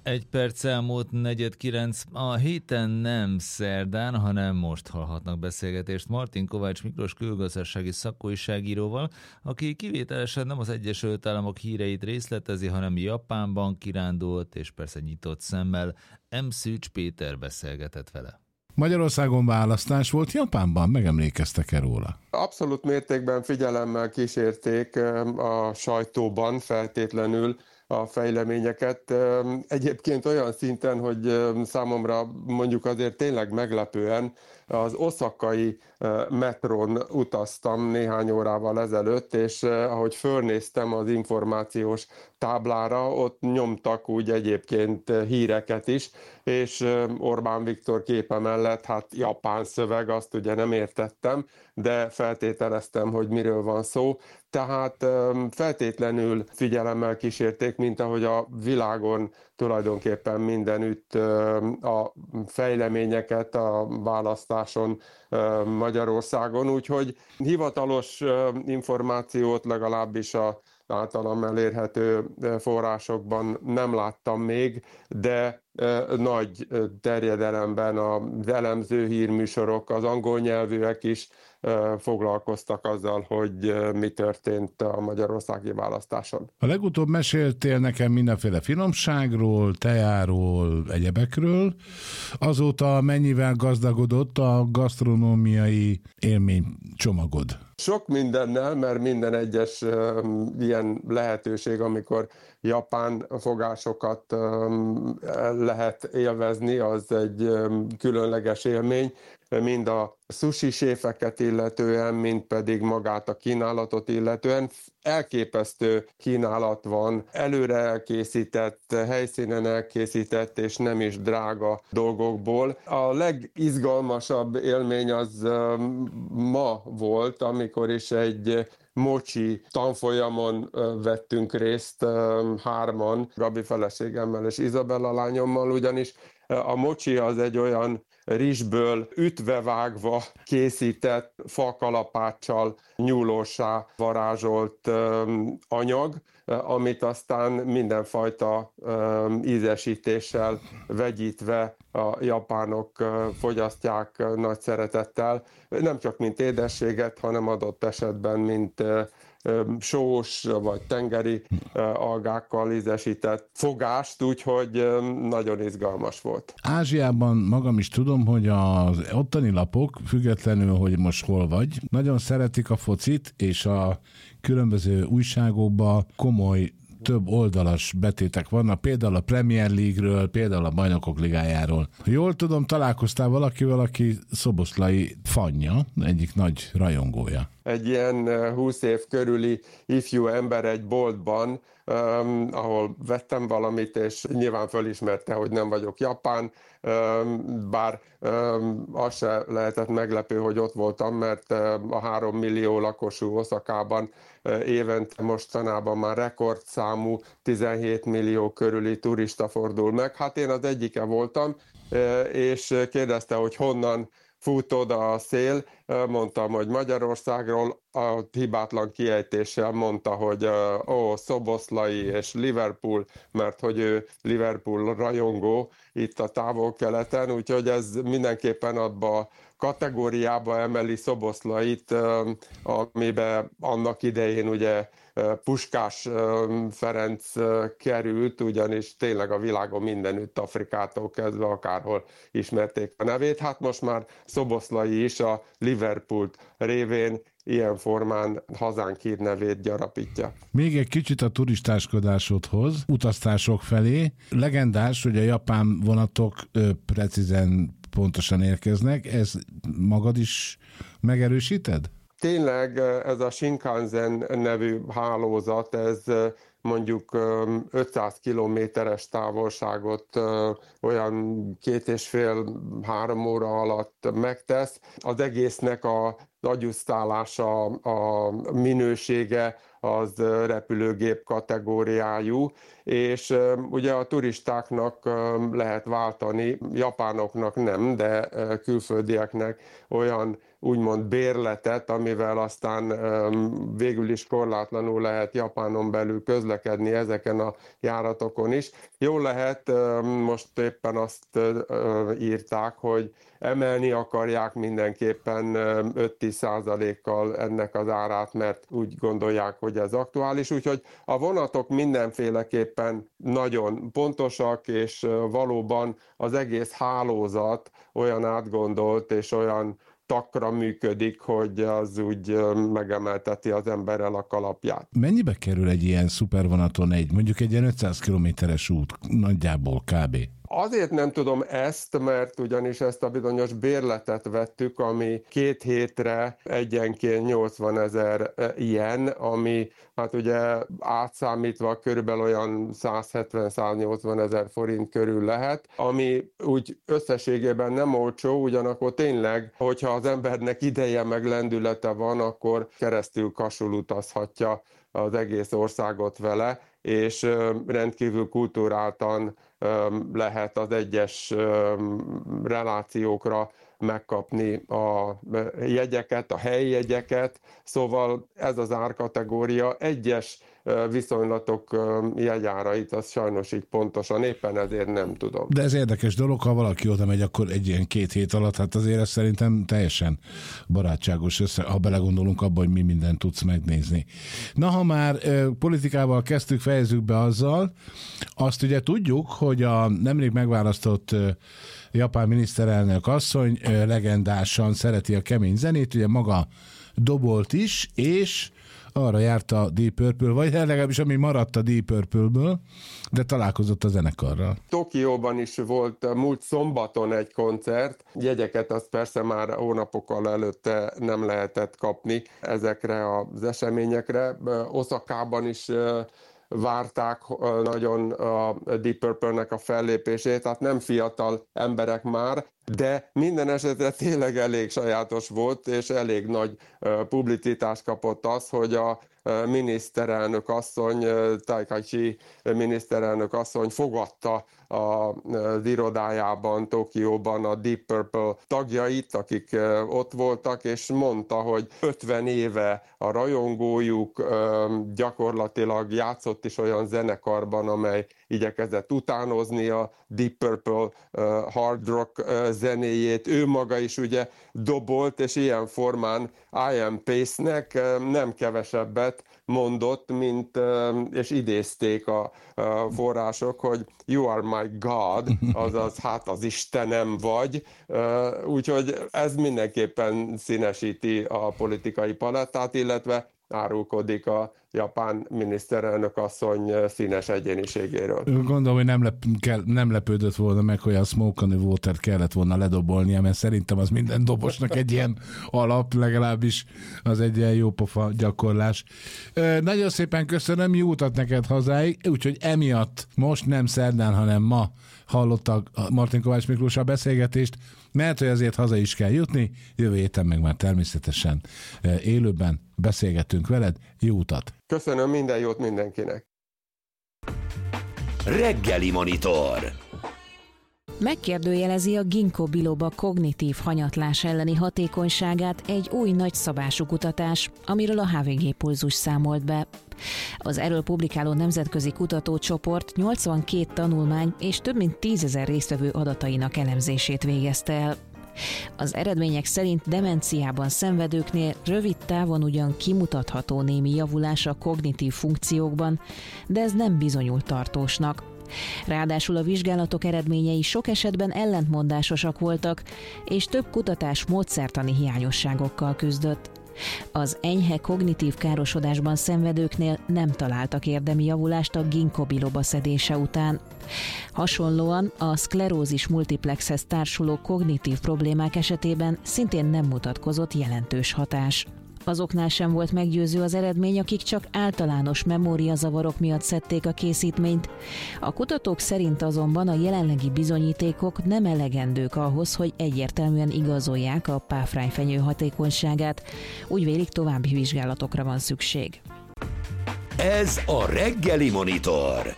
Egy perc elmúlt 8:45. A héten nem szerdán, hanem most hallhatnak beszélgetést Martin Kovács Miklós külgazdasági szakújságíróval, aki kivételesen nem az Egyesült Államok híreit részletezi, hanem Japánban kirándult, és persze nyitott szemmel. Szűcs Péter beszélgetett vele. Magyarországon választás volt, Japánban megemlékeztek-e róla? Abszolút mértékben figyelemmel kísérték a sajtóban feltétlenül a fejleményeket. Egyébként olyan szinten, hogy számomra mondjuk azért tényleg meglepően az oszakai metrón utaztam néhány órával ezelőtt, és ahogy fölnéztem az információs táblára, ott nyomtak úgy egyébként híreket is, és Orbán Viktor képe mellett, hát japán szöveg, azt ugye nem értettem, de feltételeztem, hogy miről van szó. Tehát feltétlenül figyelemmel kísérték, mint ahogy a világon tulajdonképpen mindenütt a fejleményeket a választáson Magyarországon, úgyhogy hivatalos információt legalábbis a általam elérhető forrásokban nem láttam még, de nagy terjedelemben az elemző hírműsorok, az angol nyelvűek is foglalkoztak azzal, hogy mi történt a magyarországi választáson. A legutóbb meséltél nekem mindenféle finomságról, tejáról, egyebekről. Azóta mennyivel gazdagodott a gasztronómiai élménycsomagod? Sok mindennel, mert minden egyes ilyen lehetőség, amikor japán fogásokat lehet élvezni, az egy különleges élmény, mind a sushi séfeket illetően, mind pedig magát a kínálatot illetően. Elképesztő kínálat van, előre elkészített, helyszínen elkészített és nem is drága dolgokból. A legizgalmasabb élmény az ma volt, amikor is egy mochi tanfolyamon vettünk részt hárman, Gabi feleségemmel és Izabella lányommal, ugyanis a mochi az egy olyan rizsből ütve-vágva készített fakalapáccsal nyúlósá varázsolt anyag, amit aztán mindenfajta ízesítéssel vegyítve a japánok fogyasztják nagy szeretettel, nem csak mint édességet, hanem adott esetben mint sós vagy tengeri algákkal ízesített fogást, úgyhogy nagyon izgalmas volt. Ázsiában magam is tudom, hogy az ottani lapok, függetlenül, hogy most hol vagy, nagyon szeretik a focit, és a különböző újságokban komoly több oldalas betétek vannak, például a Premier League-ről, például a Bajnokok Ligájáról. Jól tudom, találkoztál valakivel, aki Szoboszlai fanja, egyik nagy rajongója. Egy ilyen 20 év körüli ifjú ember egy boltban, ahol vettem valamit, és nyilván fölismerte, hogy nem vagyok japán, bár az se lehetett meglepő, hogy ott voltam, mert a 3 millió lakosú Oszakában évente mostanában már rekordszámú 17 millió körüli turista fordul meg. Hát én az egyike voltam, és kérdezte, hogy honnan fut oda a szél, mondtam, hogy Magyarországról, a hibátlan kiejtéssel mondta, hogy Szoboszlai és Liverpool, mert hogy ő Liverpool rajongó itt a távol-keleten, úgyhogy ez mindenképpen abba a kategóriába emeli Szoboszlait, amiben annak idején ugye Puskás Ferenc került, ugyanis tényleg a világon mindenütt, Afrikától kezdve akárhol ismerték a nevét. Hát most már Szoboszlai is a Liverpoolt révén ilyen formán hazánk hírnevét gyarapítja. Még egy kicsit a turistáskodásodhoz, utaztások felé. Legendás, hogy a japán vonatok precízen pontosan érkeznek. Ez magad is megerősíted? Tényleg ez a Shinkansen nevű hálózat, ez mondjuk 500 kilométeres távolságot olyan 2,5-3 óra alatt megtesz. Az egésznek az agyusztálása, a minősége az repülőgép kategóriájú, és ugye a turistáknak lehet váltani, japánoknak nem, de külföldieknek olyan úgymond bérletet, amivel aztán végül is korlátlanul lehet Japánon belül közlekedni ezeken a járatokon is. Jól lehet, most éppen azt írták, hogy emelni akarják mindenképpen 5-10%-kal ennek az árát, mert úgy gondolják, hogy ez aktuális. Úgyhogy a vonatok mindenféleképpen nagyon pontosak, és valóban az egész hálózat olyan átgondolt és olyan takra működik, hogy az úgy megemelteti az emberrel a kalapját. Mennyibe kerül egy ilyen szupervonaton mondjuk egy ilyen 500 kilométeres út nagyjából kb.? Azért nem tudom ezt, mert ugyanis ezt a bizonyos bérletet vettük, ami 2 hétre egyenként 80 000 yen, ami hát ugye átszámítva körülbelül olyan 170-180 000 forint körül lehet, ami úgy összességében nem olcsó, ugyanakkor tényleg, hogyha az embernek ideje meg lendülete van, akkor keresztül Kasul utazhatja az egész országot vele, és rendkívül kulturáltan lehet az egyes relációkra megkapni a jegyeket, a helyi jegyeket, szóval ez az árkategória egyes viszonylatok jegyárait, az sajnos így pontosan, éppen ezért nem tudom. De ez érdekes dolog, ha valaki oda megy, akkor egy ilyen 2 hét alatt, hát azért ez szerintem teljesen barátságos, ha belegondolunk abba, hogy mi mindent tudsz megnézni. Na, ha már politikával kezdtük, fejezzük be azzal, azt ugye tudjuk, hogy a nemrég megválasztott japán miniszterelnök asszony legendásan szereti a kemény zenét, ugye maga dobolt is, és arra járt a Deep Purple, vagy legalábbis ami maradt a Deep Purple-ből, de találkozott a zenekarral. Tokióban is volt múlt szombaton egy koncert, jegyeket azt persze már hónapokkal előtte nem lehetett kapni ezekre az eseményekre. Oszakában is várták nagyon a Deep Purple-nek a fellépését, tehát nem fiatal emberek már, de minden esetre tényleg elég sajátos volt, és elég nagy publicitást kapott az, hogy a miniszterelnök asszony, Takaichi miniszterelnök asszony fogadta az irodájában, Tokióban a Deep Purple tagjait, akik ott voltak, és mondta, hogy 50 éve a rajongójuk gyakorlatilag játszott is olyan zenekarban, amely igyekezett utánozni a Deep Purple hard rock zenéjét. Ő maga is ugye dobolt, és ilyen formán Ian Pace-nek nem kevesebbet mondott, mint, és idézték a források, hogy you are my God, azaz hát az Istenem vagy. Úgyhogy ez mindenképpen színesíti a politikai palettát, illetve árulkodik a japán miniszterelnök asszony színes egyéniségéről. Gondolom, hogy nem lepődött volna meg, hogy a Smoke on the Water-t kellett volna ledobolnia, mert szerintem az minden dobosnak egy ilyen alap, legalábbis az egy ilyen jó pofa gyakorlás. Nagyon szépen köszönöm, jó utat neked hazáig, úgyhogy emiatt most nem szerdán, hanem ma hallottak Martin Kovács Miklós a beszélgetést, mert hogy azért haza is kell jutni, jövő héten meg már természetesen élőben beszélgetünk veled. Jó utat! Köszönöm, minden jót mindenkinek! Reggeli Monitor. Megkérdőjelezi a Ginkgo biloba kognitív hanyatlás elleni hatékonyságát egy új nagyszabású kutatás, amiről a HVG Pulzus számolt be. Az erről publikáló nemzetközi kutatócsoport 82 tanulmány és több mint 10 000 résztvevő adatainak elemzését végezte el. Az eredmények szerint demenciában szenvedőknél rövid távon ugyan kimutatható némi javulás a kognitív funkciókban, de ez nem bizonyul tartósnak. Ráadásul a vizsgálatok eredményei sok esetben ellentmondásosak voltak, és több kutatás módszertani hiányosságokkal küzdött. Az enyhe kognitív károsodásban szenvedőknél nem találtak érdemi javulást a Ginkgo biloba szedése után. Hasonlóan a szklerózis multiplexhez társuló kognitív problémák esetében szintén nem mutatkozott jelentős hatás. Azoknál sem volt meggyőző az eredmény, akik csak általános memóriazavarok miatt szedték a készítményt. A kutatók szerint azonban a jelenlegi bizonyítékok nem elegendők ahhoz, hogy egyértelműen igazolják a páfrányfenyő hatékonyságát. Úgy vélik, további vizsgálatokra van szükség. Ez a Reggeli Monitor.